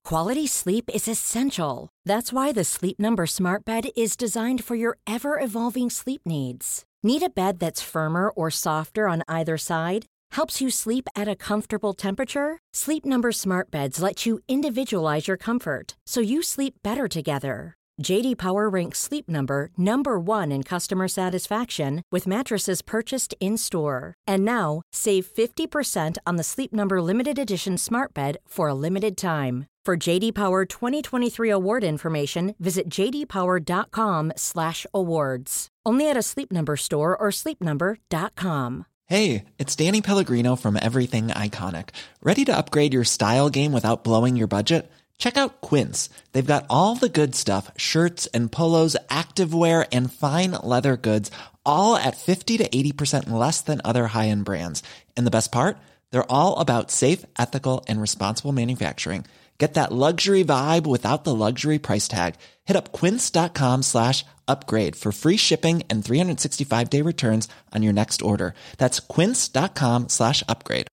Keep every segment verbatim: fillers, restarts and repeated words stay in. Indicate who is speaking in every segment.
Speaker 1: Quality sleep is essential. That's why the Sleep Number Smart Bed is designed for your ever-evolving sleep needs. Need a bed that's firmer or softer on either side? Helps you sleep at a comfortable temperature? Sleep Number Smart Beds let you individualize your comfort, so you sleep better together. J D Power ranks Sleep Number number one in customer satisfaction with mattresses purchased in-store. And now, save fifty percent on the Sleep Number Limited Edition Smart Bed for a limited time. For J D Power twenty twenty-three award information, visit j d power dot com slash awards. Only at a Sleep Number store or sleep number dot com.
Speaker 2: Hey, it's Danny Pellegrino from Everything Iconic. Ready to upgrade your style game without blowing your budget? Check out Quince. They've got all the good stuff, shirts and polos, activewear, and fine leather goods, all at fifty to eighty percent less than other high-end brands. And the best part? They're all about safe, ethical, and responsible manufacturing. Get that luxury vibe without the luxury price tag. Hit up quince.com slash upgrade for free shipping and three sixty-five day returns on your next order. That's quince.com slash upgrade.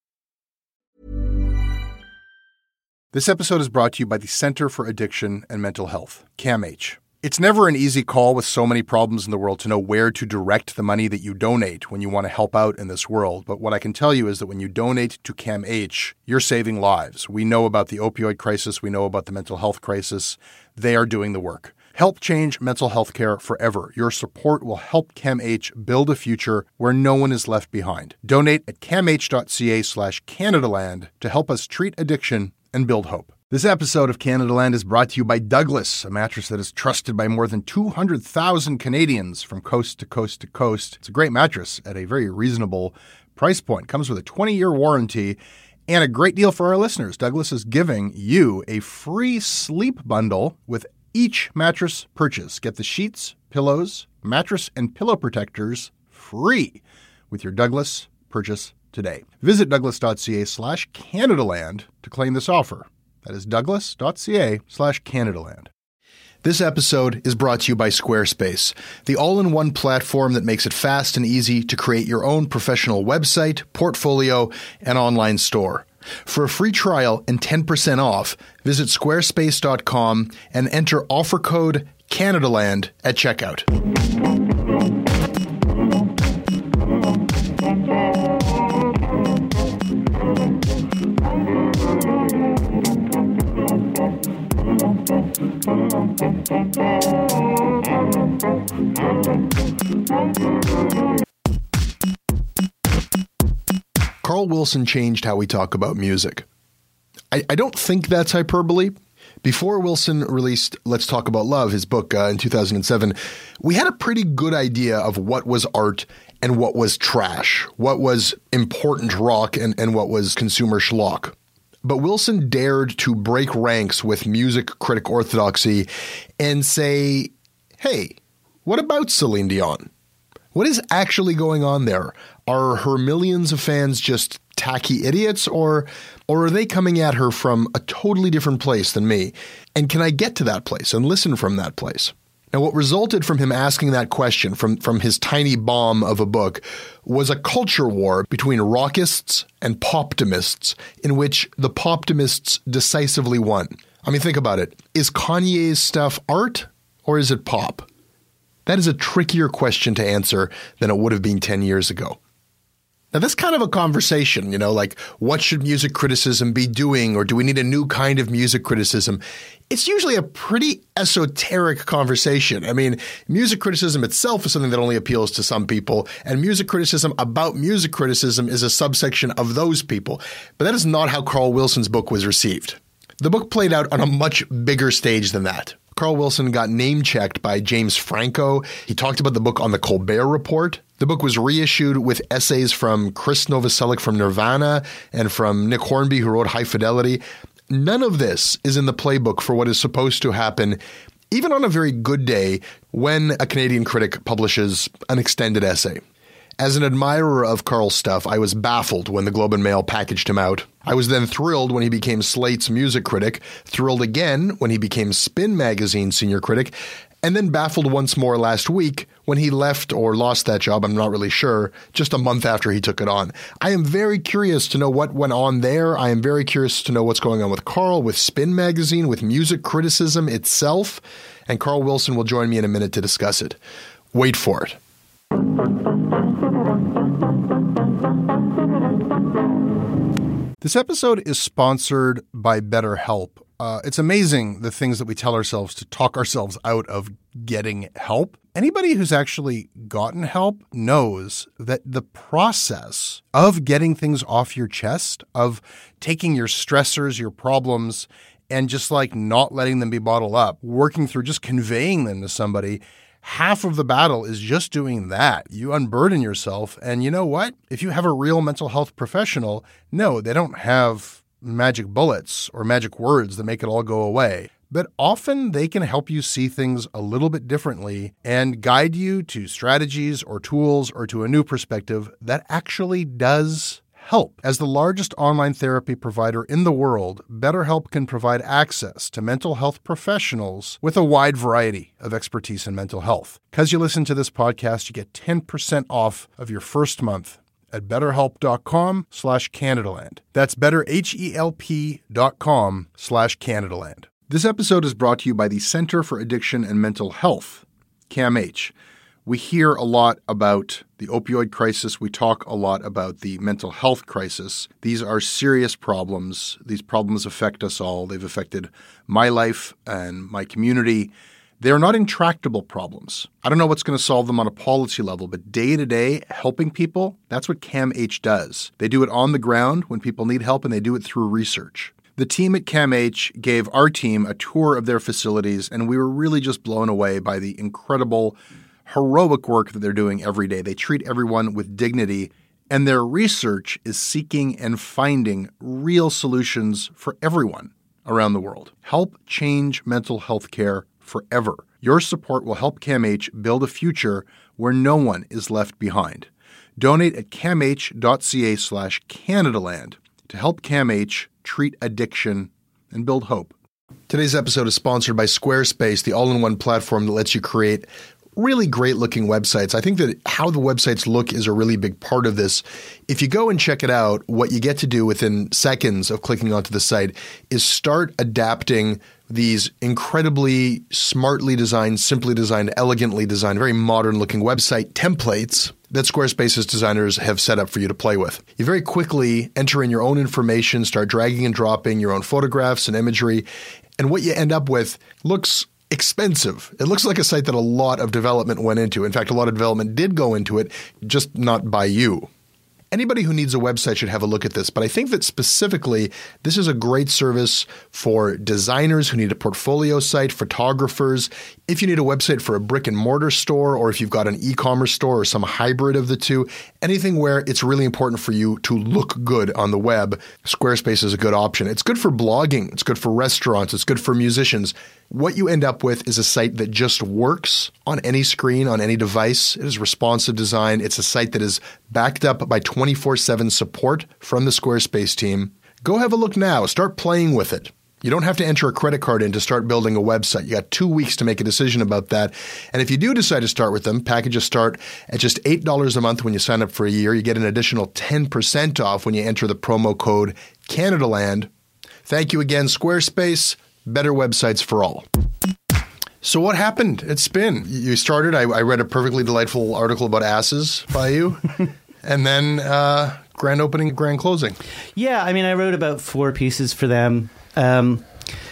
Speaker 3: This episode is brought to you by the Center for Addiction and Mental Health, CAMH. It's never an easy call with so many problems in the world to know where to direct the money that you donate when you want to help out in this world. But what I can tell you is that when you donate to CAMH, you're saving lives. We know about the opioid crisis. We know about the mental health crisis. They are doing the work. Help change mental health care forever. Your support will help CAMH build a future where no one is left behind. Donate at camh.ca slash Canadaland to help us treat addiction and build hope. This episode of Canadaland is brought to you by Douglas, a mattress that is trusted by more than two hundred thousand Canadians from coast to coast to coast. It's a great mattress at a very reasonable price point. Comes with a twenty-year warranty and a great deal for our listeners. Douglas is giving you a free sleep bundle with each mattress purchase. Get the sheets, pillows, mattress, and pillow protectors free with your Douglas purchase today. Visit douglas.ca slash Canadaland to claim this offer. That is douglas.ca slash Canadaland. This episode is brought to you by Squarespace, the all-in-one platform that makes it fast and easy to create your own professional website, portfolio, and online store. For a free trial and ten percent off, visit squarespace dot com and enter offer code Canadaland at checkout. Carl Wilson changed how we talk about music. I, I don't think that's hyperbole. Before Wilson released Let's Talk About Love, his book uh, in two thousand seven, we had a pretty good idea of what was art and what was trash, what was important rock and, and what was consumer schlock. But Wilson dared to break ranks with music critic orthodoxy and say, hey, what about Celine Dion? What is actually going on there? Are her millions of fans just tacky idiots, or or are they coming at her from a totally different place than me? And can I get to that place and listen from that place? Now, what resulted from him asking that question from, from his tiny bomb of a book was a culture war between rockists and poptimists in which the poptimists decisively won. I mean, think about it. Is Kanye's stuff art or is it pop? That is a trickier question to answer than it would have been ten years ago. Now, that's kind of a conversation, you know, like what should music criticism be doing, or do we need a new kind of music criticism? It's usually a pretty esoteric conversation. I mean, music criticism itself is something that only appeals to some people, and music criticism about music criticism is a subsection of those people. But that is not how Carl Wilson's book was received. The book played out on a much bigger stage than that. Carl Wilson got name-checked by James Franco. He talked about the book on the Colbert Report. The book was reissued with essays from Chris Novoselic from Nirvana and from Nick Hornby, who wrote High Fidelity. None of this is in the playbook for what is supposed to happen, even on a very good day, when a Canadian critic publishes an extended essay. As an admirer of Carl's stuff, I was baffled when the Globe and Mail packaged him out. I was then thrilled when he became Slate's music critic, thrilled again when he became Spin Magazine's senior critic, and then baffled once more last week when he left or lost that job, I'm not really sure, just a month after he took it on. I am very curious to know what went on there. I am very curious to know what's going on with Carl, with Spin Magazine, with music criticism itself, and Carl Wilson will join me in a minute to discuss it. Wait for it. This episode is sponsored by BetterHelp. Uh, it's amazing the things that we tell ourselves to talk ourselves out of getting help. Anybody who's actually gotten help knows that the process of getting things off your chest, of taking your stressors, your problems, and just like not letting them be bottled up, working through just conveying them to somebody, half of the battle is just doing that. You unburden yourself. And you know what? If you have a real mental health professional, no, they don't have magic bullets or magic words that make it all go away. But often they can help you see things a little bit differently and guide you to strategies or tools or to a new perspective that actually does help. As the largest online therapy provider in the world, BetterHelp can provide access to mental health professionals with a wide variety of expertise in mental health. Because you listen to this podcast, you get ten percent off of your first month at betterhelp.com slash Canadaland. That's betterhelp.com slash Canadaland. This episode is brought to you by the Center for Addiction and Mental Health, C A M H. We hear a lot about the opioid crisis. We talk a lot about the mental health crisis. These are serious problems. These problems affect us all. They've affected my life and my community. They are not intractable problems. I don't know what's going to solve them on a policy level, but day to day, helping people, that's what C A M H does. They do it on the ground when people need help, and they do it through research. The team at C A M H gave our team a tour of their facilities, and we were really just blown away by the incredible heroic work that they're doing every day. They treat everyone with dignity, and their research is seeking and finding real solutions for everyone around the world. Help change mental health care forever. Your support will help C A M H build a future where no one is left behind. Donate at camh.ca slash Canadaland to help C A M H treat addiction and build hope. Today's episode is sponsored by Squarespace, the all-in-one platform that lets you create really great looking websites. I think that how the websites look is a really big part of this. If you go and check it out, what you get to do within seconds of clicking onto the site is start adapting these incredibly smartly designed, simply designed, elegantly designed, very modern looking website templates that Squarespace's designers have set up for you to play with. You very quickly enter in your own information, start dragging and dropping your own photographs and imagery, and what you end up with looks expensive. It looks like a site that a lot of development went into. In fact, a lot of development did go into it, just not by you. Anybody who needs a website should have a look at this, but I think that specifically this is a great service for designers who need a portfolio site, photographers. If you need a website for a brick and mortar store, or if you've got an e-commerce store or some hybrid of the two, anything where it's really important for you to look good on the web, Squarespace is a good option. It's good for blogging. It's good for restaurants. It's good for musicians. What you end up with is a site that just works on any screen, on any device. It is responsive design. It's a site that is backed up by twenty-four seven support from the Squarespace team. Go have a look now. Start playing with it. You don't have to enter a credit card in to start building a website. You got two weeks to make a decision about that. And if you do decide to start with them, packages start at just eight dollars a month when you sign up for a year. You get an additional ten percent off when you enter the promo code Canadaland. Thank you again, Squarespace. Better websites for all. So what happened at Spin? You started, I, I read a perfectly delightful article about asses by you, and then uh, grand opening, grand closing.
Speaker 4: Yeah, I mean, I wrote about four pieces for them. Um,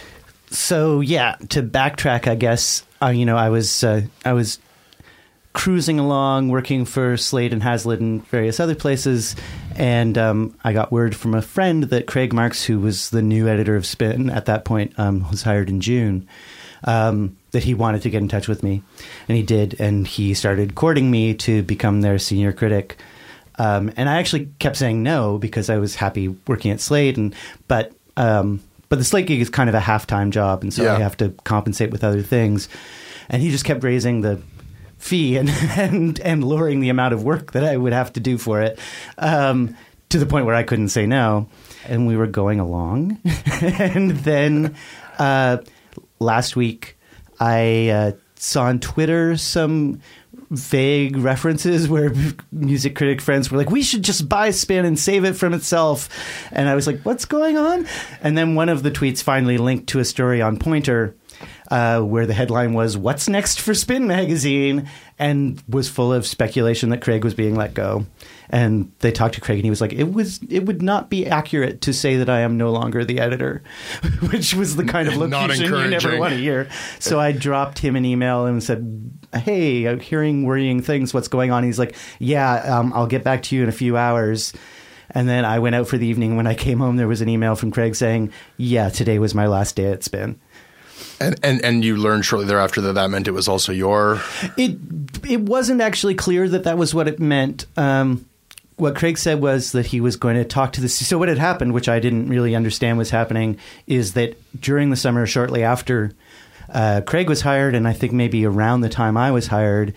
Speaker 4: so yeah, to backtrack, I guess, uh, you know, I was uh, I was cruising along, working for Slate and Hazlitt and various other places, and um, I got word from a friend that Craig Marks, who was the new editor of Spin at that point, um, was hired in June, um, that he wanted to get in touch with me, and he did, and he started courting me to become their senior critic. Um, and I actually kept saying no because I was happy working at Slate, and but um, but the Slate gig is kind of a half-time job, and so yeah. I have to compensate with other things. And he just kept raising the fee and, and, and lowering the amount of work that I would have to do for it, um, to the point where I couldn't say no. And we were going along. And then uh, last week, I uh, saw on Twitter some vague references where music critic friends were like, we should just buy Spin and save it from itself. And I was like, what's going on? And then one of the tweets finally linked to a story on Pointer uh, where the headline was, what's next for Spin magazine? And was full of speculation that Craig was being let go. And they talked to Craig and he was like, it was it would not be accurate to say that I am no longer the editor, which was the kind of locution you never want to hear. So I dropped him an email and said, hey, I'm hearing worrying things. What's going on? He's like, yeah, um, I'll get back to you in a few hours. And then I went out for the evening. When I came home, there was an email from Craig saying, yeah, today was my last day at Spin.
Speaker 3: And, and and you learned shortly thereafter that that meant it was also your...
Speaker 4: It it wasn't actually clear that that was what it meant. Um, what Craig said was that he was going to talk to the... So what had happened, which I didn't really understand was happening, is that during the summer, shortly after uh, Craig was hired, and I think maybe around the time I was hired,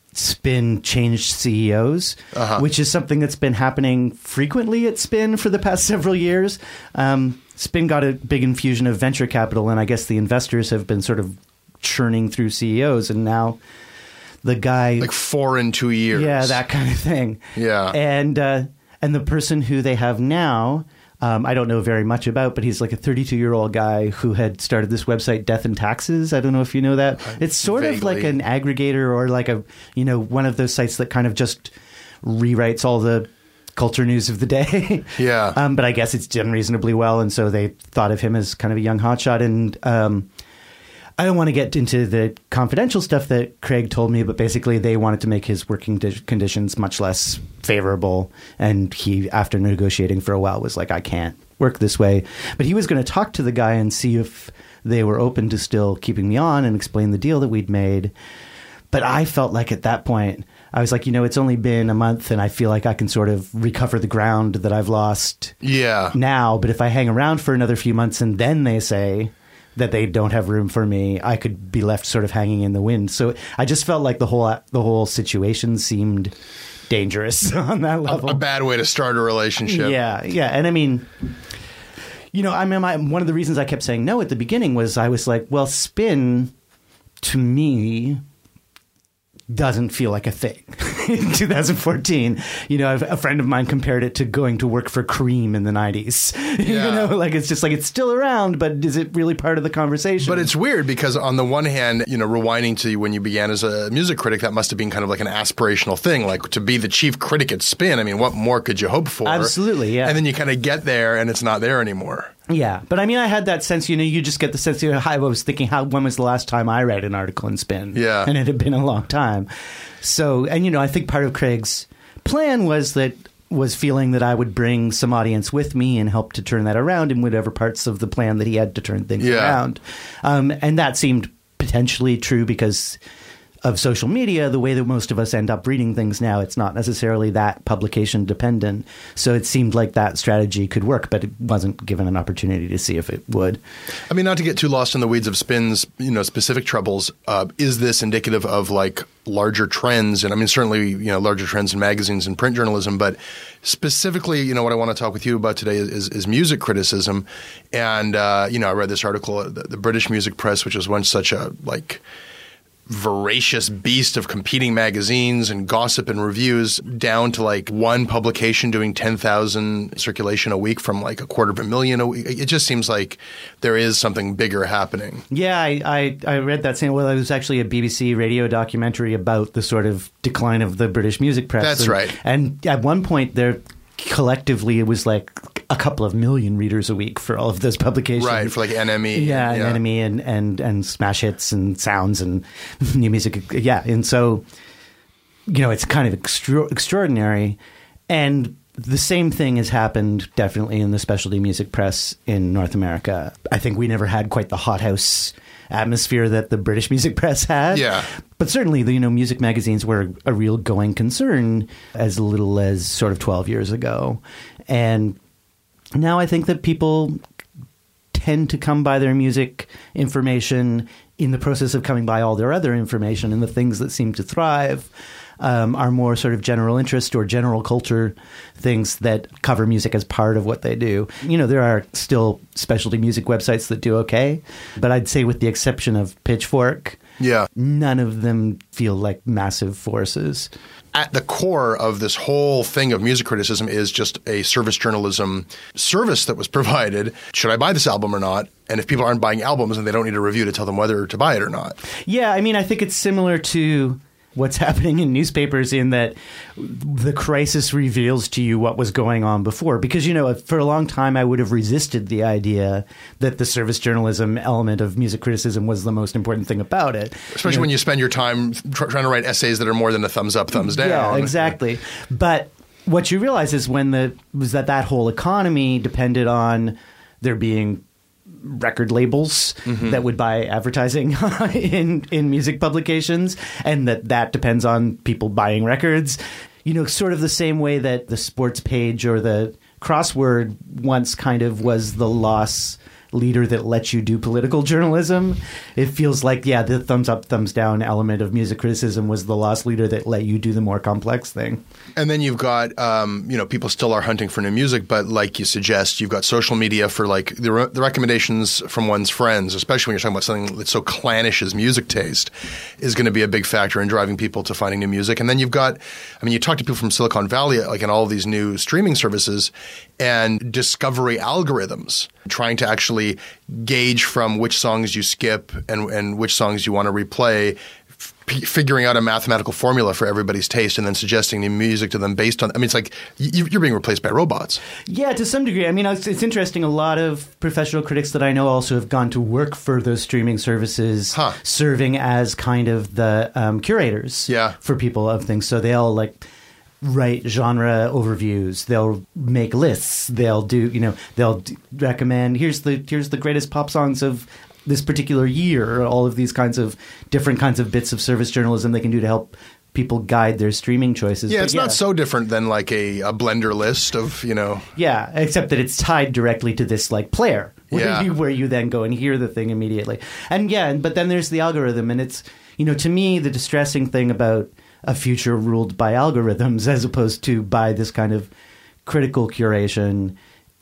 Speaker 4: Spin changed C E Os, uh-huh. which is something that's been happening frequently at Spin for the past several years. Um Spin got a big infusion of venture capital, and I guess the investors have been sort of churning through C E Os, and now the guy...
Speaker 3: Like four in two years.
Speaker 4: Yeah, that kind of thing.
Speaker 3: Yeah.
Speaker 4: And uh, and the person who they have now, um, I don't know very much about, but he's like a thirty-two-year-old guy who had started this website, Death and Taxes. I don't know if you know that. It's sort
Speaker 3: Vaguely.
Speaker 4: of like an aggregator or like a, you know, one of those sites that kind of just rewrites all the culture news of the day.
Speaker 3: Yeah.
Speaker 4: Um, but I guess it's done reasonably well. And so they thought of him as kind of a young hotshot. And um, I don't want to get into the confidential stuff that Craig told me, but basically they wanted to make his working di- conditions much less favorable. And he, after negotiating for a while, was like, I can't work this way. But he was going to talk to the guy and see if they were open to still keeping me on and explain the deal that we'd made. But I felt like at that point, I was like, you know, it's only been a month and I feel like I can sort of recover the ground that I've lost
Speaker 3: yeah.
Speaker 4: now. But if I hang around for another few months and then they say that they don't have room for me, I could be left sort of hanging in the wind. So I just felt like the whole the whole situation seemed dangerous on that level.
Speaker 3: A, a bad way to start a relationship.
Speaker 4: Yeah, yeah. And I mean, you know, I mean, my, one of the reasons I kept saying no at the beginning was I was like, well, Spin, to me, doesn't feel like a thing. In two thousand fourteen, you know, a friend of mine compared it to going to work for Cream in the nineties. Yeah. You know, like it's just like it's still around, but is it really part of the conversation?
Speaker 3: But it's weird because on the one hand, you know, rewinding to when you began as a music critic, that must have been kind of like an aspirational thing, like to be the chief critic at Spin. I mean, what more could you hope for?
Speaker 4: Absolutely, yeah.
Speaker 3: And then you kind of get there and it's not there anymore.
Speaker 4: Yeah, but I mean, I had that sense, you know, you just get the sense, you know, I was thinking, how when was the last time I read an article in Spin?
Speaker 3: Yeah.
Speaker 4: And it had been a long time. So, and, you know, I think part of Craig's plan was that, was feeling that I would bring some audience with me and help to turn that around in whatever parts of the plan that he had to turn things
Speaker 3: yeah.
Speaker 4: around. Um, and that seemed potentially true because of social media, the way that most of us end up reading things now, it's not necessarily that publication dependent. So it seemed like that strategy could work, but it wasn't given an opportunity to see if it would.
Speaker 3: I mean, not to get too lost in the weeds of Spin's, you know, specific troubles, uh, is this indicative of like larger trends? And I mean, certainly, you know, larger trends in magazines and print journalism, but specifically, you know, what I want to talk with you about today is, is, is music criticism. And, uh, you know, I read this article, the, the British Music Press, which was once such a like voracious beast of competing magazines and gossip and reviews, down to like one publication doing ten thousand circulation a week from like a quarter of a million a week. It just seems like there is something bigger happening.
Speaker 4: Yeah, I, I, I read that saying, well, it was actually a B B C radio documentary about the sort of decline of the British music press.
Speaker 3: That's
Speaker 4: and,
Speaker 3: right.
Speaker 4: And at one point there, collectively, it was like a couple of million readers a week for all of those publications.
Speaker 3: Right, for like N M E.
Speaker 4: Yeah,
Speaker 3: yeah.
Speaker 4: N M E and, and, and Smash Hits and Sounds and New Music. Yeah, and so, you know, it's kind of extra- extraordinary. And the same thing has happened definitely in the specialty music press in North America. I think we never had quite the hothouse atmosphere that the British music press had.
Speaker 3: Yeah.
Speaker 4: But certainly, the, you know, music magazines were a real going concern as little as sort of twelve years ago. And now I think that people tend to come by their music information in the process of coming by all their other information, and the things that seem to thrive um, are more sort of general interest or general culture things that cover music as part of what they do. You know, there are still specialty music websites that do okay, but I'd say with the exception of Pitchfork,
Speaker 3: yeah,
Speaker 4: none of them feel like massive forces.
Speaker 3: At the core of this whole thing of music criticism is just a service journalism service that was provided. Should I buy this album or not? And if people aren't buying albums, then they don't need a review to tell them whether to buy it or not.
Speaker 4: Yeah, I mean, I think it's similar to what's happening in newspapers in that the crisis reveals to you what was going on before. Because, you know, for a long time, I would have resisted the idea that the service journalism element of music criticism was the most important thing about it.
Speaker 3: Especially
Speaker 4: you know,
Speaker 3: when you spend your time tr- trying to write essays that are more than a thumbs up, thumbs down.
Speaker 4: Yeah, exactly. But what you realize is when the was that that whole economy depended on there being record labels mm-hmm. that would buy advertising in in music publications, and that that depends on people buying records. You know, sort of the same way that the sports page or the crossword once kind of was the loss leader that lets you do political journalism. It feels like, yeah, the thumbs up, thumbs down element of music criticism was the loss leader that let you do the more complex thing.
Speaker 3: And then you've got, um, you know, people still are hunting for new music, but like you suggest, you've got social media for like the, re- the recommendations from one's friends, especially when you're talking about something that's so clannish as music taste, is going to be a big factor in driving people to finding new music. And then you've got, I mean, you talk to people from Silicon Valley, like in all of these new streaming services and discovery algorithms, trying to actually gauge from which songs you skip and, and which songs you want to replay, f- figuring out a mathematical formula for everybody's taste and then suggesting the music to them based on – I mean, it's like you, you're being replaced by robots. Yeah,
Speaker 4: to some degree. I mean, it's, it's interesting. A lot of professional critics that I know also have gone to work for those streaming services, huh. serving as kind of the um, curators
Speaker 3: yeah.
Speaker 4: for people of things. So they'll like – write genre overviews. They'll make lists. They'll do, you know, they'll d- recommend, here's the here's the greatest pop songs of this particular year, all of these kinds of different kinds of bits of service journalism they can do to help people guide their streaming choices.
Speaker 3: Yeah,
Speaker 4: but
Speaker 3: it's yeah. not so different than like a, a Blender list of, you know.
Speaker 4: Yeah, except that it's tied directly to this like player where,
Speaker 3: yeah.
Speaker 4: you, where you then go and hear the thing immediately. And yeah, but then there's the algorithm, and it's, you know, to me, the distressing thing about a future ruled by algorithms as opposed to by this kind of critical curation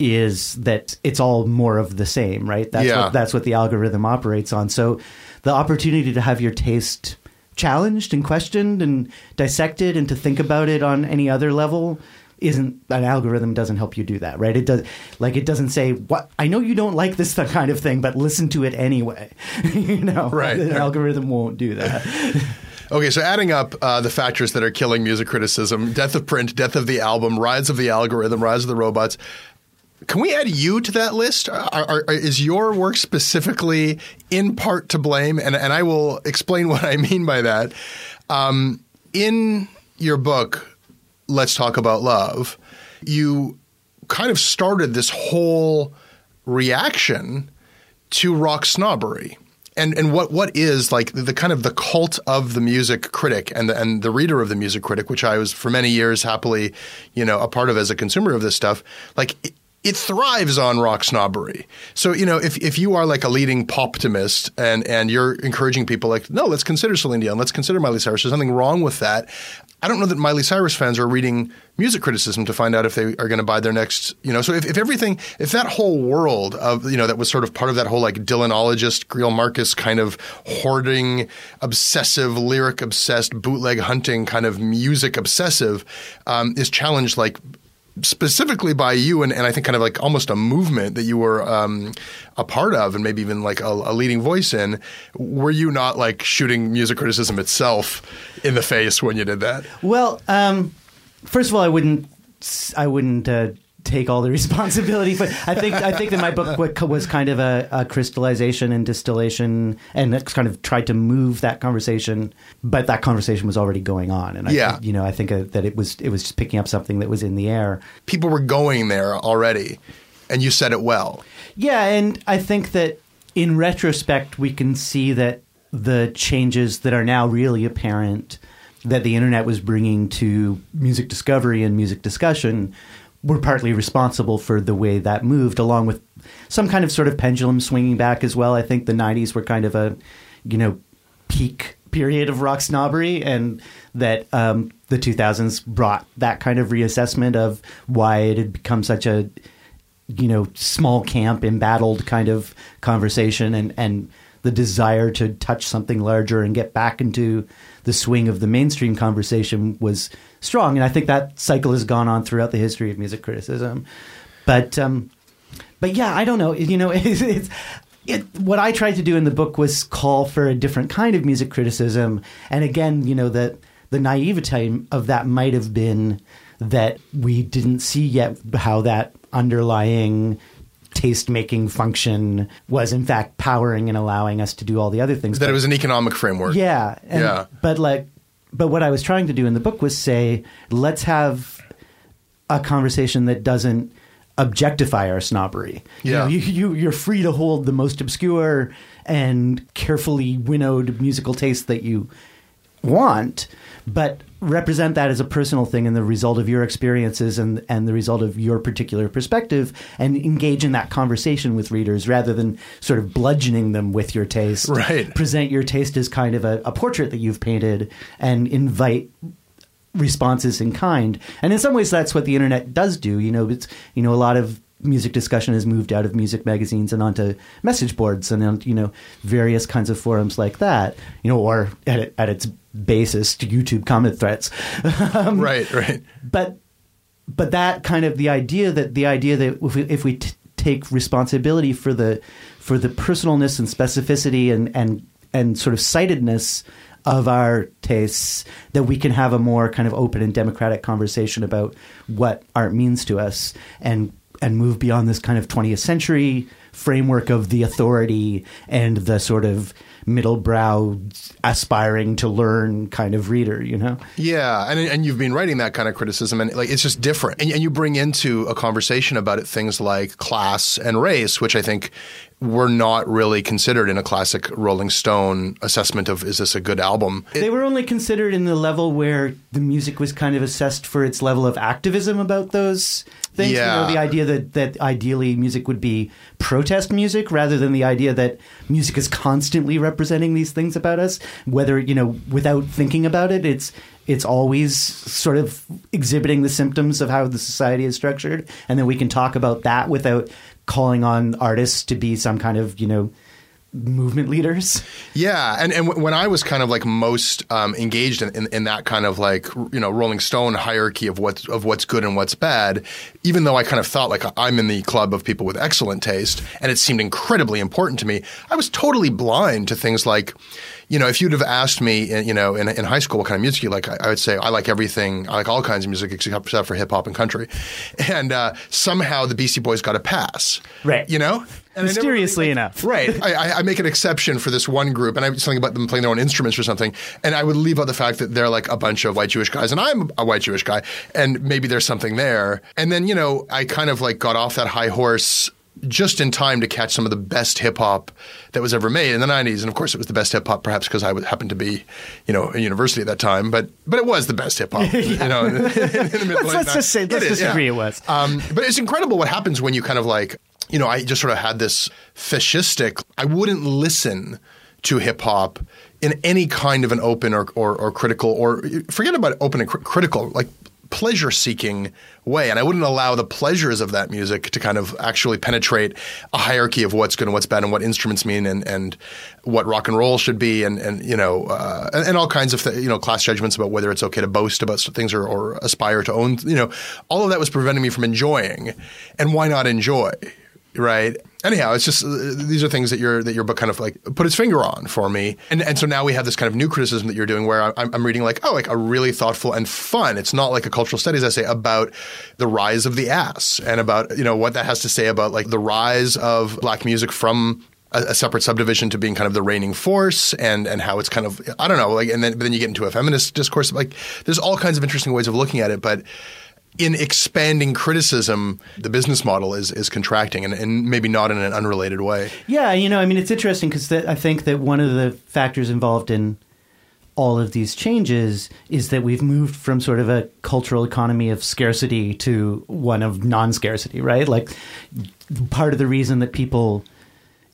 Speaker 4: is that it's all more of the same, right? That's
Speaker 3: yeah.
Speaker 4: what that's what the algorithm operates on. So the opportunity to have your taste challenged and questioned and dissected and to think about it on any other level isn't an algorithm doesn't help you do that, right? It does like it doesn't say what I know you don't like this kind of thing, but listen to it anyway. you know,
Speaker 3: right?
Speaker 4: The algorithm won't do that.
Speaker 3: Okay, so adding up uh, the factors that are killing music criticism, death of print, death of the album, rise of the algorithm, rise of the robots. Can we add you to that list? Are, are, is your work specifically in part to blame? And, and I will explain what I mean by that. Um, in your book, Let's Talk About Love, you kind of started this whole reaction to rock snobbery. And and what what is like the, the kind of the cult of the music critic and the, and the reader of the music critic, which I was for many years happily, you know, a part of as a consumer of this stuff, like it, it thrives on rock snobbery. So, you know, if if you are like a leading poptimist and and you're encouraging people like, no, let's consider Celine Dion, let's consider Miley Cyrus, there's nothing wrong with that. I don't know that Miley Cyrus fans are reading music criticism to find out if they are going to buy their next, you know, so if, if everything, if that whole world of, you know, that was sort of part of that whole like Dylanologist, Greil Marcus kind of hoarding, obsessive, lyric obsessed, bootleg hunting kind of music obsessive um, is challenged like specifically by you and, and I think kind of like almost a movement that you were um, a part of and maybe even like a, a leading voice in. Were you not like shooting music criticism itself in the face when you did that?
Speaker 4: Well, um, first of all, I wouldn't I wouldn't uh, take all the responsibility, but I think I think that my book was kind of a, a crystallization and distillation, and it's kind of tried to move that conversation, but that conversation was already going on, and I,
Speaker 3: yeah.
Speaker 4: you know, I think uh, that it was it was just picking up something that was in the air.
Speaker 3: People were going there already, and you said it well.
Speaker 4: Yeah, and I think that in retrospect, we can see that the changes that are now really apparent that the internet was bringing to music discovery and music discussion were partly responsible for the way that moved, along with some kind of sort of pendulum swinging back as well. I think the nineties were kind of a, you know, peak period of rock snobbery, and that um, the two thousands brought that kind of reassessment of why it had become such a, you know, small camp, embattled kind of conversation, and, and the desire to touch something larger and get back into the swing of the mainstream conversation was strong. And I think that cycle has gone on throughout the history of music criticism. But, um, but yeah, I don't know. You know, it's, it's it, what I tried to do in the book was call for a different kind of music criticism. And again, you know, that the naivete of that might have been that we didn't see yet how that underlying taste-making function was in fact powering and allowing us to do all the other things.
Speaker 3: That
Speaker 4: but,
Speaker 3: it was an economic framework.
Speaker 4: Yeah. And,
Speaker 3: yeah.
Speaker 4: But like, but what I was trying to do in the book was say, let's have a conversation that doesn't objectify our snobbery.
Speaker 3: Yeah.
Speaker 4: You know, you, you, you're free to hold the most obscure and carefully winnowed musical taste that you want, but represent that as a personal thing and the result of your experiences and, and the result of your particular perspective, and engage in that conversation with readers rather than sort of bludgeoning them with your taste.
Speaker 3: Right.
Speaker 4: Present your taste as kind of a, a portrait that you've painted and invite responses in kind. And in some ways that's what the internet does do. You know, it's, you know, a lot of music discussion has moved out of music magazines and onto message boards and on, you know, various kinds of forums like that, you know, or at, at its basis to YouTube comment threads. um,
Speaker 3: right, right.
Speaker 4: But, but that kind of the idea that the idea that if we, if we t- take responsibility for the, for the personalness and specificity and, and, and sort of sightedness of our tastes, that we can have a more kind of open and democratic conversation about what art means to us, and and move beyond this kind of twentieth century framework of the authority and the sort of middle brow aspiring to learn kind of reader, you know?
Speaker 3: Yeah. And and you've been writing that kind of criticism, and like it's just different. And, and you bring into a conversation about it things like class and race, which I think were not really considered in a classic Rolling Stone assessment of, is this a good album? It,
Speaker 4: they were only considered in the level where the music was kind of assessed for its level of activism about those things.
Speaker 3: Yeah.
Speaker 4: You know, the idea that, that ideally music would be protest music rather than the idea that music is constantly representing these things about us, whether, you know, without thinking about it, it's it's always sort of exhibiting the symptoms of how the society is structured. And then we can talk about that without calling on artists to be some kind of, you know, movement leaders.
Speaker 3: Yeah. And and w- when I was kind of like most um, engaged in, in, in that kind of like, you know, Rolling Stone hierarchy of what's, of what's good and what's bad, even though I kind of thought like I'm in the club of people with excellent taste and it seemed incredibly important to me, I was totally blind to things like, you know, if you'd have asked me, in, you know, in, in high school what kind of music you like, I, I would say I like everything. I like all kinds of music except for hip hop and country. And uh, somehow the Beastie Boys got a pass.
Speaker 4: Right.
Speaker 3: You know? And
Speaker 4: mysteriously
Speaker 3: really,
Speaker 4: enough.
Speaker 3: Right. I, I make an exception for this one group, and I something about them playing their own instruments or something, and I would leave out the fact that they're like a bunch of white Jewish guys, and I'm a white Jewish guy, and maybe there's something there. And then, you know, I kind of like got off that high horse just in time to catch some of the best hip hop that was ever made in the nineties. And of course, it was the best hip hop, perhaps because I would happen to be, you know, a university at that time. But but it was the best hip hop.
Speaker 4: Yeah.
Speaker 3: You know, in, in the mid-
Speaker 4: let's, let's just say, let's
Speaker 3: it
Speaker 4: just
Speaker 3: is,
Speaker 4: agree
Speaker 3: yeah.
Speaker 4: it was.
Speaker 3: Um, but it's incredible what happens when you kind of like, you know, I just sort of had this fascistic. I wouldn't listen to hip hop in any kind of an open or or, or critical, or forget about open and cr- critical, like pleasure-seeking way. And I wouldn't allow the pleasures of that music to kind of actually penetrate a hierarchy of what's good and what's bad and what instruments mean and, and what rock and roll should be and, and you know, uh, and, and all kinds of, th- you know, class judgments about whether it's okay to boast about things or, or aspire to own, you know, all of that was preventing me from enjoying. And why not enjoy? Right. Anyhow, it's just uh, these are things that your that your book kind of like put its finger on for me, and and so now we have this kind of new criticism that you're doing, where I'm, I'm reading like oh like a really thoughtful and fun. It's not like a cultural studies essay about the rise of the ass and about you know what that has to say about like the rise of black music from a, a separate subdivision to being kind of the reigning force, and and how it's kind of I don't know like and then but then you get into a feminist discourse. Like there's all kinds of interesting ways of looking at it, but in expanding criticism, the business model is is contracting, and, and maybe not in an unrelated way.
Speaker 4: Yeah, you know, I mean, it's interesting because I think that one of the factors involved in all of these changes is that we've moved from sort of a cultural economy of scarcity to one of non-scarcity, right? Like part of the reason that people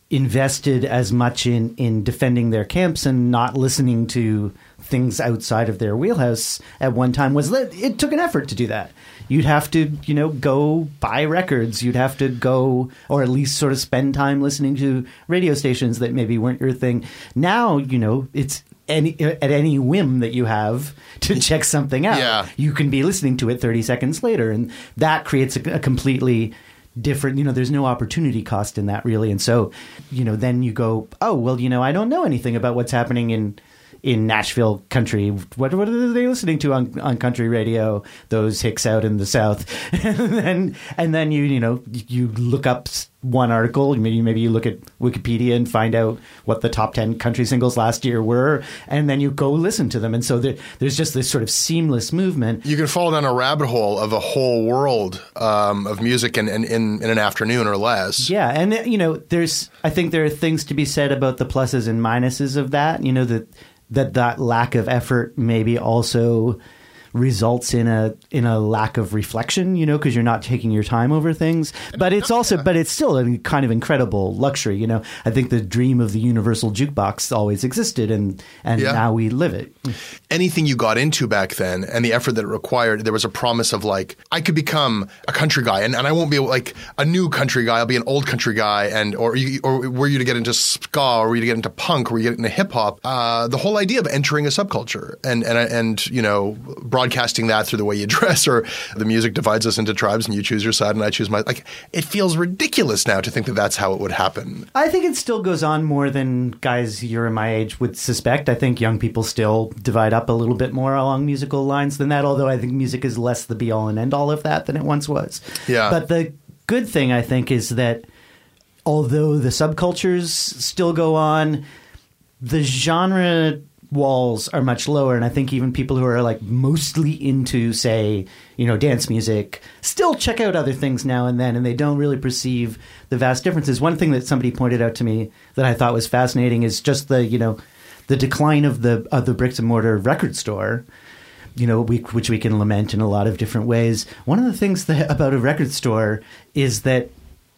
Speaker 4: invested as much in, in defending their camps and not listening to things outside of their wheelhouse at one time was that it took an effort to do that. You'd have to, you know, go buy records. You'd have to go, or at least sort of spend time listening to radio stations that maybe weren't your thing. Now, you know, it's any at any whim that you have to check something out.
Speaker 3: Yeah.
Speaker 4: You can be listening to it thirty seconds later, and that creates a, a completely different, you know, there's no opportunity cost in that really. And so, you know, then you go, oh, well, you know, I don't know anything about what's happening in in Nashville country. What what are they listening to on, on country radio? Those hicks out in the South. and then and then you you know you look up one article. Maybe maybe you look at Wikipedia and find out what the top ten country singles last year were, and then you go listen to them. And so there, there's just this sort of seamless movement.
Speaker 3: You can fall down a rabbit hole of a whole world um, of music in, in, in, in an afternoon or less.
Speaker 4: Yeah, and you know, there's I think there are things to be said about the pluses and minuses of that. You know that. that that lack of effort maybe also results in a in a lack of reflection, you know, because you're not taking your time over things. But it's also, but it's still a kind of incredible luxury, you know. I think the dream of the universal jukebox always existed, and and
Speaker 3: yeah.
Speaker 4: now we live it.
Speaker 3: Anything you got into back then and the effort that it required, there was a promise of like, I could become a country guy, and, and I won't be like a new country guy. I'll be an old country guy, and or you, or were you to get into ska, or were you to get into punk, or were you to get into hip hop? Uh, the whole idea of entering a subculture and and and you know, broadcasting that through the way you dress, or the music divides us into tribes, and you choose your side and I choose my. Like, it feels ridiculous now to think that that's how it would happen.
Speaker 4: I think it still goes on more than guys your and my age would suspect. I think young people still divide up a little bit more along musical lines than that, although I think music is less the be-all and end-all of that than it once was.
Speaker 3: Yeah.
Speaker 4: But the good thing, I think, is that although the subcultures still go on, the genre walls are much lower, and I think even people who are like mostly into, say, you know, dance music still check out other things now and then, and they don't really perceive the vast differences. One thing that somebody pointed out to me that I thought was fascinating is just the, you know, the decline of the of the bricks and mortar record store, you know, we, which we can lament in a lot of different ways. One of the things that, about a record store is that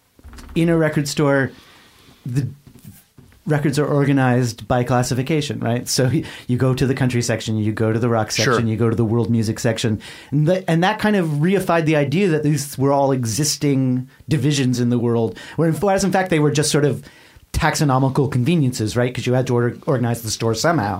Speaker 4: in a record store, the records are organized by classification, right? So you go to the country section, you go to the rock section,
Speaker 3: sure.
Speaker 4: you go to the world music section. And, the, and that kind of reified the idea that these were all existing divisions in the world, whereas in fact they were just sort of taxonomical conveniences, right? Because you had to order, organize the store somehow.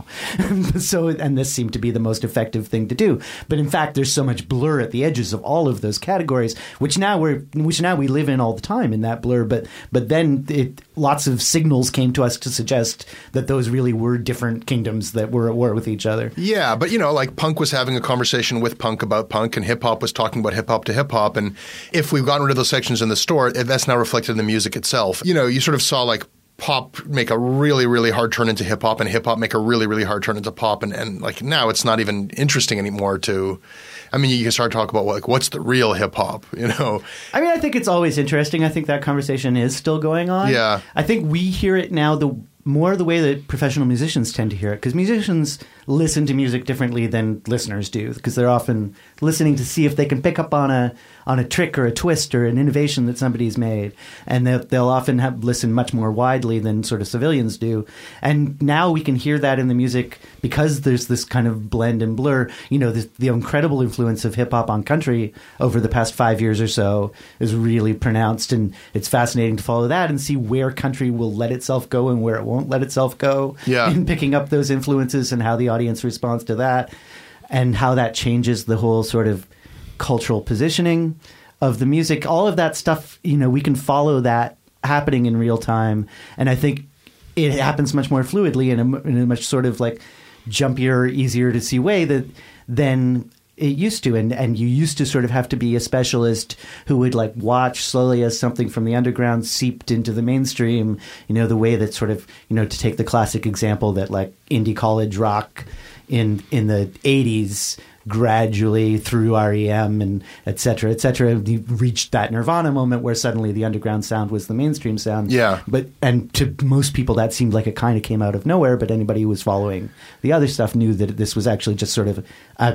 Speaker 4: So, and this seemed to be the most effective thing to do. But in fact, there's so much blur at the edges of all of those categories, which now we're, which now we live in all the time in that blur. But, but then it, lots of signals came to us to suggest that those really were different kingdoms that were at war with each other.
Speaker 3: Yeah, but you know, like punk was having a conversation with punk about punk, and hip hop was talking about hip hop to hip hop. And if we've gotten rid of those sections in the store, that's now reflected in the music itself. You know, you sort of saw like pop make a really, really hard turn into hip hop, and hip hop make a really, really hard turn into pop. And, and like now it's not even interesting anymore to, I mean, you can start talking about like, what's the real hip hop, you know?
Speaker 4: I mean, I think it's always interesting. I think that conversation is still going on.
Speaker 3: Yeah.
Speaker 4: I think we hear it now the more the way that professional musicians tend to hear it, because musicians listen to music differently than listeners do, because they're often listening to see if they can pick up on a on a trick or a twist or an innovation that somebody's made, and they'll, they'll often have listen much more widely than sort of civilians do. And now we can hear that in the music because there's this kind of blend and blur. You know, the, the incredible influence of hip hop on country over the past five years or so is really pronounced, and it's fascinating to follow that and see where country will let itself go and where it won't let itself go.
Speaker 3: Yeah.
Speaker 4: In picking up those influences and how the audience responds to that, and how that changes the whole sort of cultural positioning of the music. All of that stuff, you know, we can follow that happening in real time. And I think it happens much more fluidly in a, in a much sort of like jumpier, easier to see way that than it used to. And, and you used to sort of have to be a specialist who would like watch slowly as something from the underground seeped into the mainstream, you know, the way that sort of, you know, to take the classic example that like indie college rock in in the eighties gradually through R E M and et cetera, et cetera, you reached that Nirvana moment where suddenly the underground sound was the mainstream sound.
Speaker 3: Yeah.
Speaker 4: But and to most people that seemed like it kind of came out of nowhere, but anybody who was following the other stuff knew that this was actually just sort of a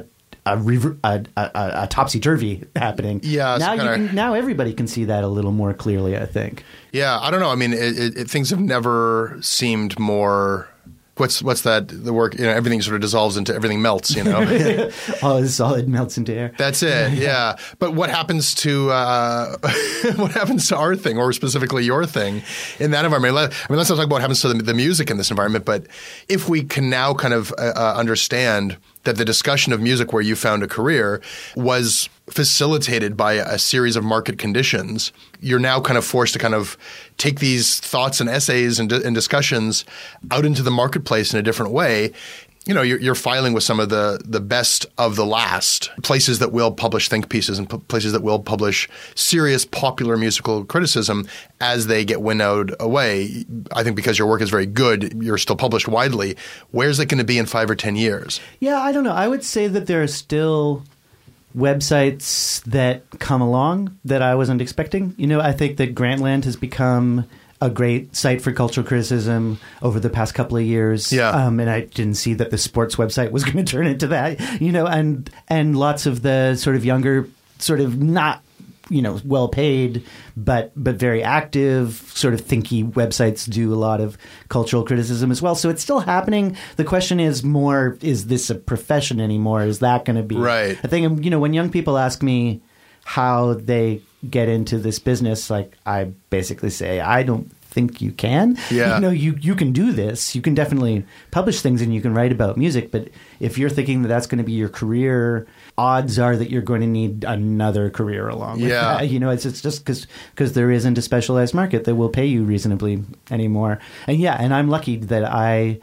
Speaker 4: a, rever- a, a, a topsy-turvy happening.
Speaker 3: Yeah,
Speaker 4: now
Speaker 3: kinda,
Speaker 4: you can, now everybody can see that a little more clearly, I think.
Speaker 3: Yeah, I don't know. I mean, it, it, it, things have never seemed more. What's what's that? The work, you know, everything sort of dissolves into everything melts. You know,
Speaker 4: all is solid melts into air.
Speaker 3: That's it. Yeah. But what happens to uh, what happens to our thing, or specifically your thing, in that environment? I mean, let's not talk about what happens to the, the music in this environment. But if we can now kind of uh, understand that the discussion of music where you found a career was facilitated by a series of market conditions, you're now kind of forced to kind of take these thoughts and essays and, and discussions out into the marketplace in a different way. You know, you're, you're filing with some of the, the best of the last, places that will publish think pieces and p- places that will publish serious popular musical criticism as they get winnowed away. I think because your work is very good, you're still published widely. Where's it going to be in five or ten years?
Speaker 4: Yeah, I don't know. I would say that there are still websites that come along that I wasn't expecting. You know, I think that Grantland has become a great site for cultural criticism over the past couple of years.
Speaker 3: Yeah.
Speaker 4: Um, and I didn't see that the sports website was going to turn into that, you know, and, and lots of the sort of younger, sort of not, you know, well paid, but, but very active sort of thinky websites do a lot of cultural criticism as well. So it's still happening. The question is more, is this a profession anymore? Is that going to be
Speaker 3: right?
Speaker 4: I think, you know, when young people ask me how they get into this business, like I basically say, I don't think you can.
Speaker 3: Yeah.
Speaker 4: You know, you, you can do this. You can definitely publish things and you can write about music. But if you're thinking that that's going to be your career, odds are that you're going to need another career along with
Speaker 3: yeah.
Speaker 4: that. You know, it's, it's just because because there isn't a specialized market that will pay you reasonably anymore. And yeah, and I'm lucky that I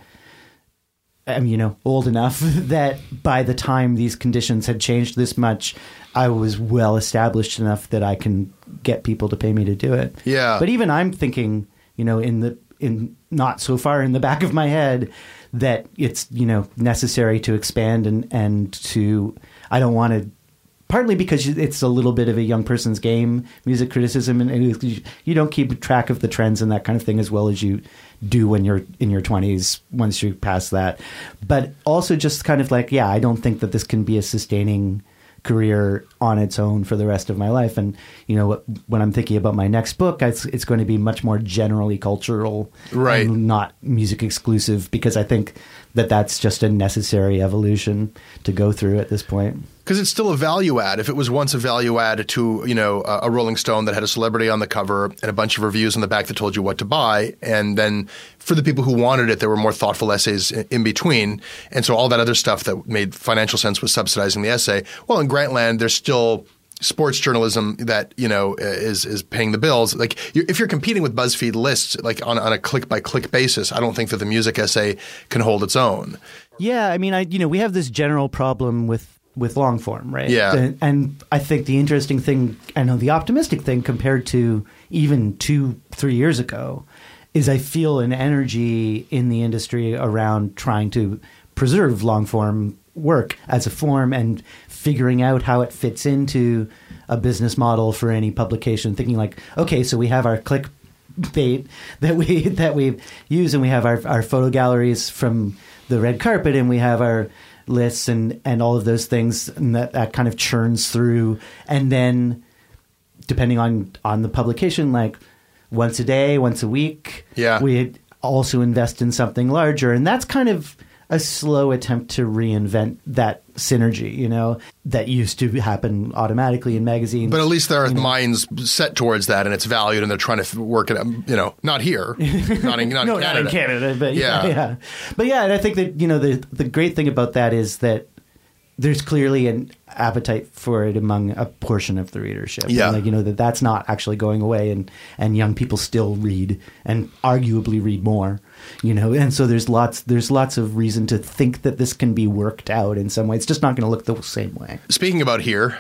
Speaker 4: am, you know, old enough that by the time these conditions had changed this much, I was well established enough that I can get people to pay me to do it.
Speaker 3: Yeah.
Speaker 4: But even I'm thinking, you know, in the in not so far in the back of my head that it's, you know, necessary to expand and and to I don't want to. Partly because it's a little bit of a young person's game, music criticism, and you don't keep track of the trends and that kind of thing as well as you do when you're in your twenties once you pass that. But also just kind of like, yeah, I don't think that this can be a sustaining career on its own for the rest of my life. And, you know, when I'm thinking about my next book, it's, it's going to be much more generally cultural,
Speaker 3: right,
Speaker 4: and not music exclusive, because I think that that's just a necessary evolution to go through at this point.
Speaker 3: Because it's still a value add. If it was once a value add to, you know, a, a Rolling Stone that had a celebrity on the cover and a bunch of reviews on the back that told you what to buy, and then for the people who wanted it, there were more thoughtful essays in, in between. And so all that other stuff that made financial sense was subsidizing the essay. Well, in Grantland, there's still sports journalism that, you know, is is paying the bills. Like, you, if you're competing with BuzzFeed lists, like on, on a click by click basis, I don't think that the music essay can hold its own.
Speaker 4: Yeah, I mean, I you know, we have this general problem with with long form, right?
Speaker 3: Yeah.
Speaker 4: And, and I think the interesting thing, I know the optimistic thing compared to even two, three years ago, is I feel an energy in the industry around trying to preserve long form work as a form and figuring out how it fits into a business model for any publication, thinking like, okay, so we have our clickbait that we that we use, and we have our, our photo galleries from the red carpet, and we have our lists and, and all of those things, and that, that kind of churns through. And then depending on, on the publication, like once a day, once a week,
Speaker 3: yeah.
Speaker 4: we also invest in something larger. And that's kind of a slow attempt to reinvent that synergy, you know, that used to happen automatically in magazines.
Speaker 3: But at least there are
Speaker 4: you know.
Speaker 3: minds set towards that, and it's valued, and they're trying to work it, you know, not here, not in, not
Speaker 4: no,
Speaker 3: in Canada.
Speaker 4: not in Canada, but yeah.
Speaker 3: Yeah.
Speaker 4: yeah. But yeah, and I think that, you know, the the great thing about that is that there's clearly an appetite for it among a portion of the readership.
Speaker 3: Yeah.
Speaker 4: And like, you know, that that's not actually going away, and, and young people still read and arguably read more, you know, and so there's lots, there's lots of reason to think that this can be worked out in some way. It's just not going to look the same way.
Speaker 3: Speaking about here.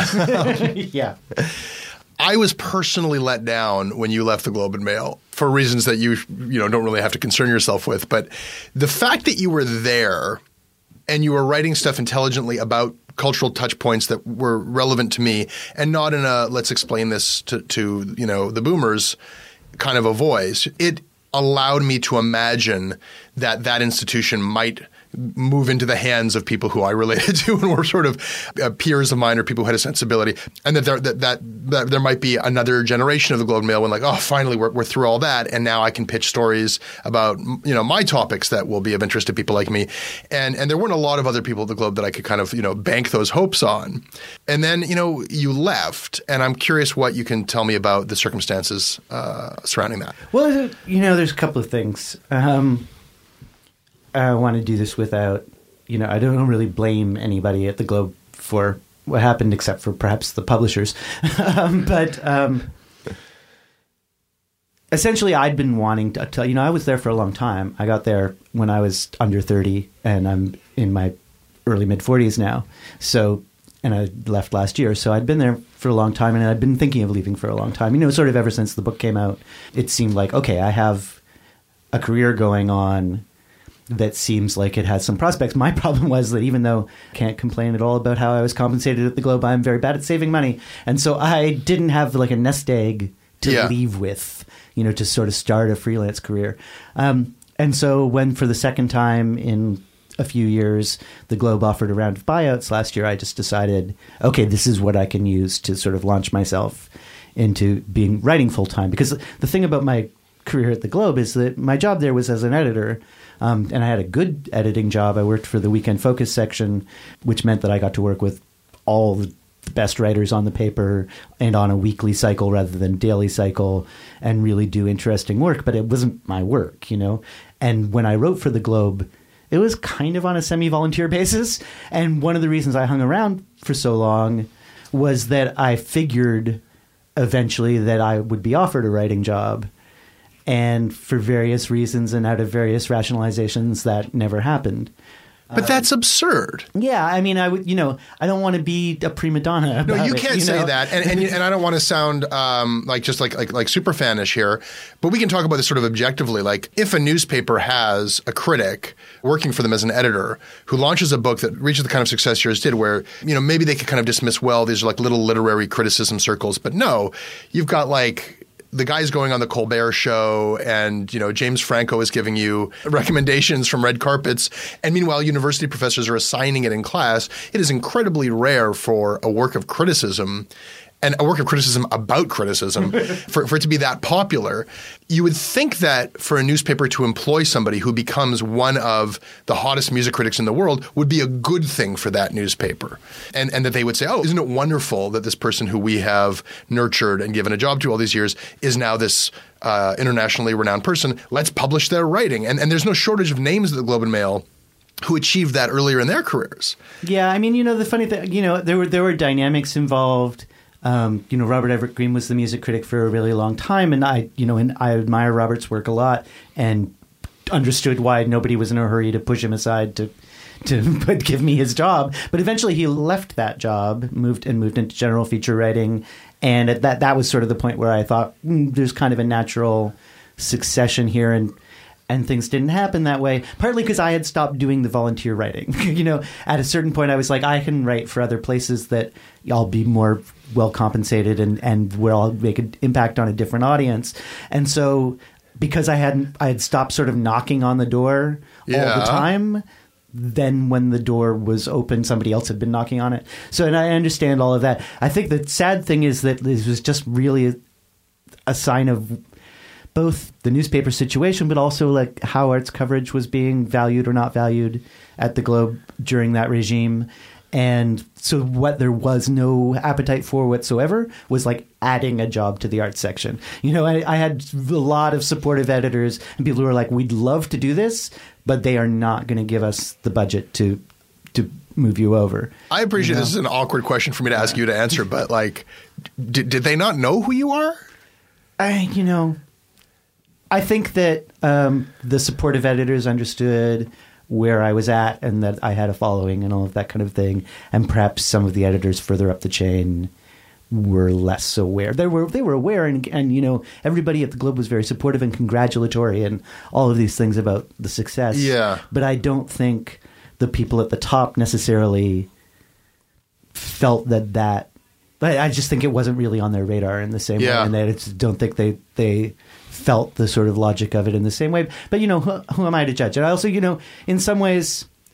Speaker 4: yeah.
Speaker 3: I was personally let down when you left the Globe and Mail for reasons that you, you know, don't really have to concern yourself with. But the fact that you were there and you were writing stuff intelligently about cultural touch points that were relevant to me, and not in a let's explain this to, to you know, the boomers kind of a voice, it allowed me to imagine that that institution might move into the hands of people who I related to and were sort of uh, peers of mine or people who had a sensibility, and that there, that, that, that there might be another generation of the Globe and Mail when like, oh, finally we're, we're through all that, and now I can pitch stories about, you know, my topics that will be of interest to people like me. And and there weren't a lot of other people at the Globe that I could kind of, you know, bank those hopes on. And then, you know, you left, and I'm curious what you can tell me about the circumstances uh, surrounding that.
Speaker 4: Well, you know, there's a couple of things. Um, I want to do this without, you know, I don't really blame anybody at the Globe for what happened, except for perhaps the publishers. um, but um, essentially, I'd been wanting to tell, you know, I was there for a long time. I got there when I was under thirty, and I'm in my early mid forties now. So, and I left last year. So I'd been there for a long time, and I'd been thinking of leaving for a long time. You know, sort of ever since the book came out, it seemed like, okay, I have a career going on that seems like it has some prospects. My problem was that even though I can't complain at all about how I was compensated at the Globe, I'm very bad at saving money. And so I didn't have like a nest egg to yeah. leave with, you know, to sort of start a freelance career. Um, and so when for the second time in a few years, the Globe offered a round of buyouts last year, I just decided, okay, this is what I can use to sort of launch myself into being writing full time. Because the thing about my career at the Globe is that my job there was as an editor. Um, and I had a good editing job. I worked for the Weekend Focus section, which meant that I got to work with all the best writers on the paper and on a weekly cycle rather than daily cycle, and really do interesting work. But it wasn't my work, you know. And when I wrote for the Globe, it was kind of on a semi-volunteer basis. And one of the reasons I hung around for so long was that I figured eventually that I would be offered a writing job. And for various reasons and out of various rationalizations, that never happened.
Speaker 3: But that's absurd.
Speaker 4: Yeah, I mean, I would, you know, I don't want to be a prima donna about
Speaker 3: No, you
Speaker 4: it,
Speaker 3: can't
Speaker 4: you
Speaker 3: say
Speaker 4: know?
Speaker 3: that, and and, and I don't want to sound um, like just like like like super fanish here, but we can talk about this sort of objectively. Like, if a newspaper has a critic working for them as an editor who launches a book that reaches the kind of success yours did, where you know maybe they could kind of dismiss, well, these are like little literary criticism circles, but no, you've got like the guy's going on the Colbert Show, and you know James Franco is giving you recommendations from red carpets, and meanwhile university professors are assigning it in class. It is incredibly rare for a work of criticism, and a work of criticism about criticism, for, for it to be that popular. You would think that for a newspaper to employ somebody who becomes one of the hottest music critics in the world would be a good thing for that newspaper. And, and that they would say, oh, isn't it wonderful that this person who we have nurtured and given a job to all these years is now this uh, internationally renowned person. Let's publish their writing. And, and there's no shortage of names at the Globe and Mail who achieved that earlier in their careers.
Speaker 4: Yeah, I mean, you know, the funny thing, you know, there were there were dynamics involved. Um, you know, Robert Everett Green was the music critic for a really long time, and I, you know, and I admire Robert's work a lot, and understood why nobody was in a hurry to push him aside to, to give me his job. But eventually, he left that job, moved and moved into general feature writing, and at that that was sort of the point where I thought mm, there's kind of a natural succession here, and. And things didn't happen that way, partly because I had stopped doing the volunteer writing. You know, at a certain point, I was like, I can write for other places that I'll be more well compensated and, and where I'll make an impact on a different audience. And so because I hadn't, I had stopped sort of knocking on the door
Speaker 3: yeah.
Speaker 4: all the time. Then when the door was open, somebody else had been knocking on it. So, and I understand all of that. I think the sad thing is that this was just really a, a sign of both the newspaper situation, but also like how arts coverage was being valued or not valued at the Globe during that regime. And so what there was no appetite for whatsoever was like adding a job to the arts section. You know, I, I had a lot of supportive editors and people who were like, we'd love to do this, but they are not going to give us the budget to to move you over.
Speaker 3: I appreciate
Speaker 4: you know?
Speaker 3: This is an awkward question for me to ask you to answer, but like, did, did they not know who you are?
Speaker 4: I, you know... I think that um, the supportive editors understood where I was at and that I had a following and all of that kind of thing. And perhaps some of the editors further up the chain were less aware. They were they were aware, and, and you know, everybody at the Globe was very supportive and congratulatory and all of these things about the success.
Speaker 3: Yeah.
Speaker 4: But I don't think the people at the top necessarily felt that that. But I just think it wasn't really on their radar in the same
Speaker 3: yeah.
Speaker 4: way, and I just don't think they they. felt the sort of logic of it in the same way. But, you know, who, who am I to judge? And I also, you know, in some ways,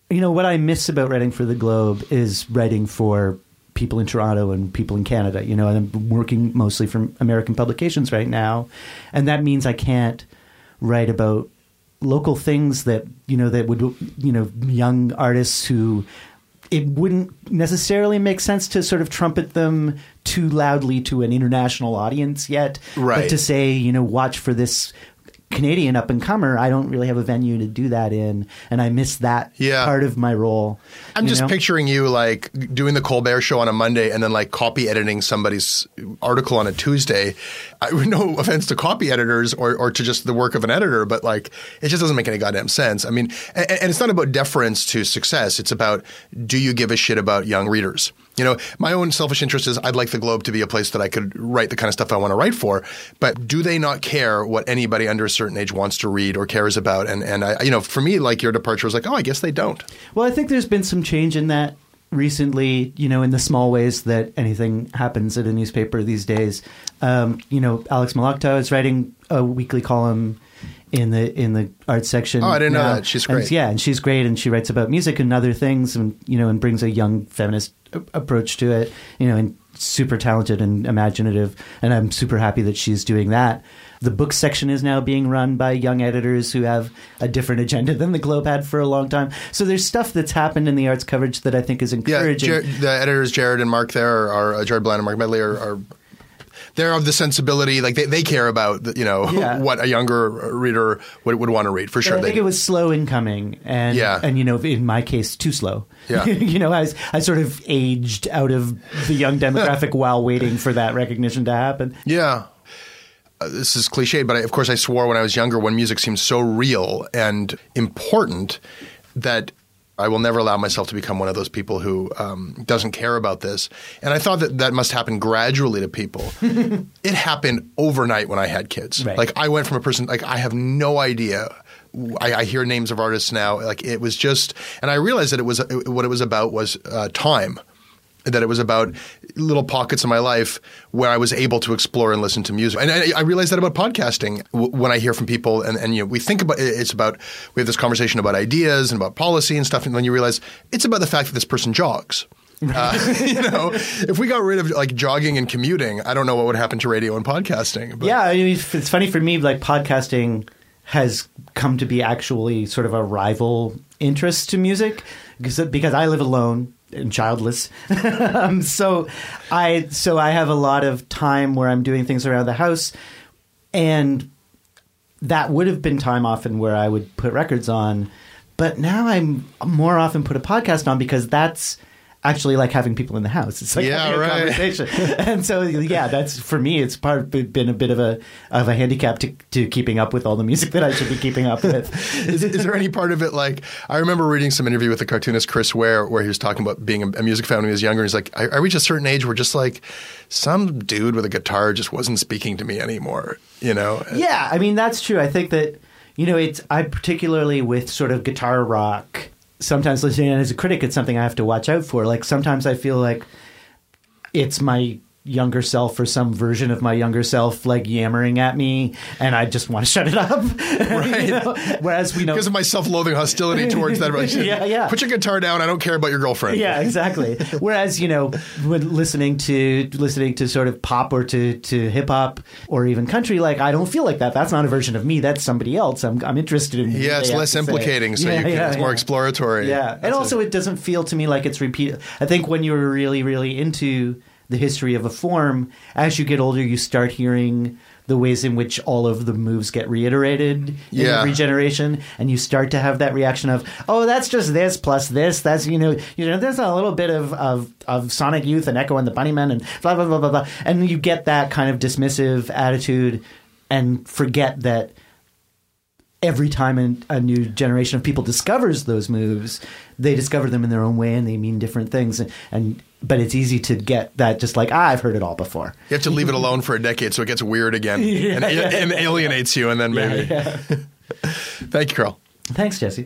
Speaker 4: you know, what I miss about writing for the Globe is writing for people in Toronto and people in Canada, you know, and I'm working mostly for American publications right now. And that means I can't write about local things that, you know, that would, you know, young artists who it wouldn't necessarily make sense to sort of trumpet them too loudly to an international audience yet.
Speaker 3: Right.
Speaker 4: But to say, you know, watch for this Canadian up-and-comer, I don't really have a venue to do that in, and I miss that
Speaker 3: yeah.
Speaker 4: part of my role.
Speaker 3: I'm just
Speaker 4: know?
Speaker 3: picturing you like doing the Colbert Show on a Monday and then like copy editing somebody's article on a Tuesday. I, no offense to copy editors or, or to just the work of an editor, but like it just doesn't make any goddamn sense. I mean, and, and it's not about deference to success. It's about, do you give a shit about young readers? You know, my own selfish interest is I'd like the Globe to be a place that I could write the kind of stuff I want to write for. But do they not care what anybody under a certain age wants to read or cares about? And, and I, you know, for me, like your departure was like, oh, I guess they don't.
Speaker 4: Well, I think there's been some change in that recently, you know, in the small ways that anything happens at a newspaper these days. Um, you know, Alex Malakta is writing a weekly column in the in the art section.
Speaker 3: Oh, I didn't
Speaker 4: now.
Speaker 3: know that. She's great.
Speaker 4: And, yeah, and she's great, and she writes about music and other things, and you know, and brings a young feminist a- approach to it. You know, and super talented and imaginative, and I'm super happy that she's doing that. The book section is now being run by young editors who have a different agenda than the Globe had for a long time. So there's stuff that's happened in the arts coverage that I think is encouraging.
Speaker 3: Yeah, Jer- the editors Jared and Mark there are, are Jared Bland and Mark Medley are. are They're of the sensibility, like they, they care about, you know, yeah. what a younger reader would, would want to read, for sure.
Speaker 4: But I think
Speaker 3: they,
Speaker 4: it was slow in coming, and,
Speaker 3: yeah.
Speaker 4: and, you know, in my case, too slow.
Speaker 3: Yeah.
Speaker 4: you know, I, I sort of aged out of the young demographic while waiting for that recognition to happen.
Speaker 3: Yeah. Uh, this is cliche, but I, of course I swore when I was younger when music seemed so real and important that I will never allow myself to become one of those people who um, doesn't care about this. And I thought that that must happen gradually to people. It happened overnight when I had kids.
Speaker 4: Right.
Speaker 3: Like I went from a person – like I have no idea. I, I hear names of artists now. Like it was just – and I realized that it was – what it was about was uh, time. That it was about little pockets of my life where I was able to explore and listen to music. And I, I realized that about podcasting w- when I hear from people. And, and you know, we think about it's about we have this conversation about ideas and about policy and stuff. And then you realize it's about the fact that this person jogs. Uh, you know, if we got rid of like jogging and commuting, I don't know what would happen to radio and podcasting. But.
Speaker 4: Yeah, I mean, it's funny for me. Like podcasting has come to be actually sort of a rival interest to music because because I live alone. And childless. um, so I so I have a lot of time where I'm doing things around the house, and that would have been time often where I would put records on, but now I'm more often put a podcast on because that's actually like having people in the house. It's like
Speaker 3: yeah,
Speaker 4: having a
Speaker 3: right.
Speaker 4: conversation. And so yeah, that's for me. It's part been a bit of a of a handicap to, to keeping up with all the music that I should be keeping up with.
Speaker 3: is, is there any part of it like I remember reading some interview with the cartoonist Chris Ware where he was talking about being a, a music fan when he was younger. He's like, I, I reached a certain age where just like some dude with a guitar just wasn't speaking to me anymore. You know?
Speaker 4: Yeah, I mean that's true. I think that you know it's I particularly with sort of guitar rock. Sometimes listening as a critic, it's something I have to watch out for. Like sometimes I feel like it's my younger self or some version of my younger self like yammering at me, and I just want to shut it up.
Speaker 3: Right.
Speaker 4: You know? Whereas we know
Speaker 3: because of my self-loathing hostility towards that relationship.
Speaker 4: yeah, yeah.
Speaker 3: Put your guitar down. I don't care about your girlfriend.
Speaker 4: Yeah, exactly. Whereas you know, when listening to listening to sort of pop or to, to hip hop or even country, like I don't feel like that. That's not a version of me. That's somebody else. I'm I'm interested in.
Speaker 3: Yeah, it's less implicating, so
Speaker 4: yeah,
Speaker 3: you can,
Speaker 4: yeah,
Speaker 3: it's more
Speaker 4: yeah.
Speaker 3: exploratory.
Speaker 4: Yeah,
Speaker 3: That's
Speaker 4: and also
Speaker 3: a,
Speaker 4: it doesn't feel to me like it's repeat. I think when you're really, really into the history of a form, as you get older, you start hearing the ways in which all of the moves get reiterated in
Speaker 3: yeah.
Speaker 4: every generation, and you start to have that reaction of, oh, that's just this plus this. That's you know, you know, there's a little bit of of, of Sonic Youth and Echo and the Bunnymen and blah blah blah blah blah, and you get that kind of dismissive attitude, and forget that every time a new generation of people discovers those moves, they discover them in their own way and they mean different things. And, and but it's easy to get that just like, ah, I've heard it all before.
Speaker 3: You have to leave it alone for a decade so it gets weird again
Speaker 4: yeah,
Speaker 3: and,
Speaker 4: yeah,
Speaker 3: and
Speaker 4: yeah.
Speaker 3: alienates you, and then maybe.
Speaker 4: Yeah, yeah.
Speaker 3: Thank you, Carl.
Speaker 4: Thanks, Jesse.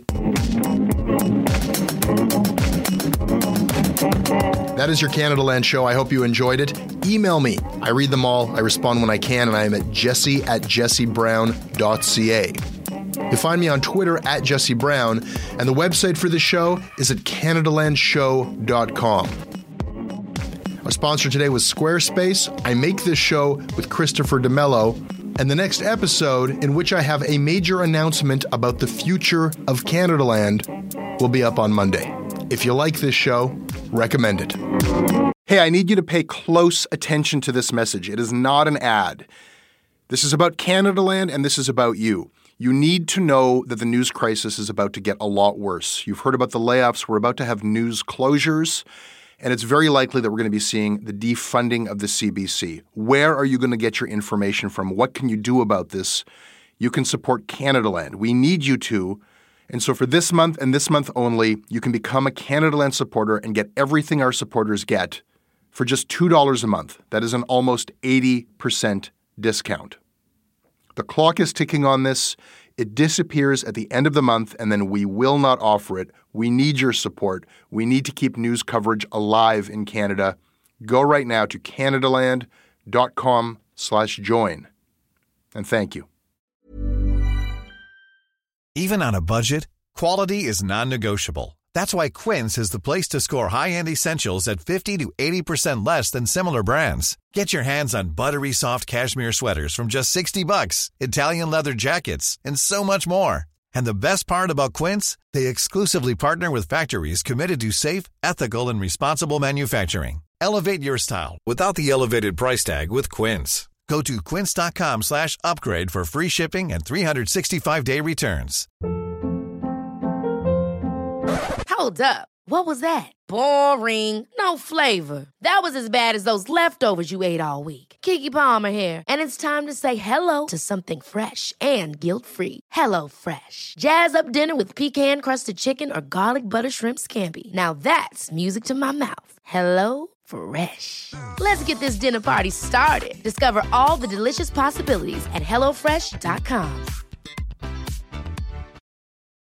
Speaker 3: That is your Canada Land show. I hope you enjoyed it. Email me. I read them all. I respond when I can, and I am at jesse at jesse brown dot c a. You'll find me on Twitter at Jesse Brown, and the website for the show is at canada land show dot com. Our sponsor today was Squarespace. I make this show with Christopher DeMello, and the next episode, in which I have a major announcement about the future of Canadaland, will be up on Monday. If you like this show, recommend it. Hey, I need you to pay close attention to this message. It is not an ad. This is about Canadaland, and this is about you. You need to know that the news crisis is about to get a lot worse. You've heard about the layoffs. We're about to have news closures, and it's very likely that we're going to be seeing the defunding of the C B C. Where are you going to get your information from? What can you do about this? You can support Canadaland. We need you to. And so for this month and this month only, you can become a Canadaland supporter and get everything our supporters get for just two dollars a month. That is an almost eighty percent discount. The clock is ticking on this. It disappears at the end of the month, and then we will not offer it. We need your support. We need to keep news coverage alive in Canada. Go right now to canadaland.com slash join. And thank you.
Speaker 5: Even on a budget, quality is non-negotiable. That's why Quince is the place to score high-end essentials at fifty to eighty percent less than similar brands. Get your hands on buttery soft cashmere sweaters from just sixty bucks, Italian leather jackets, and so much more. And the best part about Quince, they exclusively partner with factories committed to safe, ethical, and responsible manufacturing. Elevate your style without the elevated price tag with Quince. Go to quince.com slash upgrade for free shipping and three sixty-five day returns.
Speaker 6: Hold up. What was that? Boring. No flavor. That was as bad as those leftovers you ate all week. Keke Palmer here, and it's time to say hello to something fresh and guilt-free. Hello Fresh. Jazz up dinner with pecan-crusted chicken or garlic butter shrimp scampi. Now that's music to my mouth. Hello Fresh. Let's get this dinner party started. Discover all the delicious possibilities at hello fresh dot com.